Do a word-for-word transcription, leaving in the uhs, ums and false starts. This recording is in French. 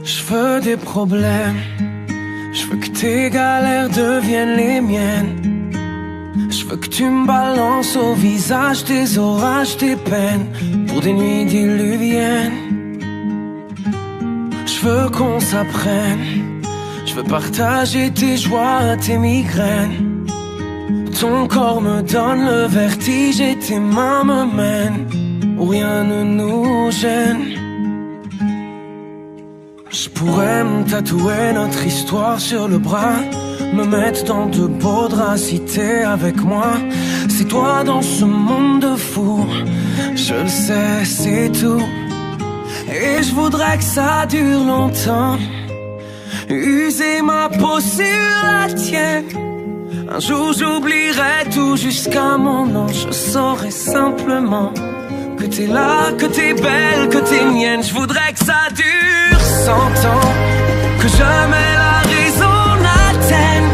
Je veux des problèmes, je veux que tes galères deviennent les miennes. Je veux que tu me balances au visage tes orages, tes peines, pour des nuits diluviennes. Je veux qu'on s'apprenne, je veux partager tes joies, tes migraines. Ton corps me donne le vertige et tes mains me mènent où rien ne nous gêne. Je pourrais me tatouer notre histoire sur le bras, me mettre dans de beaux draps si t'es avec moi. C'est toi dans ce monde de fou, je le sais, c'est tout. Et je voudrais que ça dure longtemps, user ma peau sur la tienne. Un jour j'oublierai tout jusqu'à mon nom. Je saurai simplement que t'es là, que t'es belle, que t'es mienne. Je voudrais que ça dure cent ans, que jamais la raison n'atteigne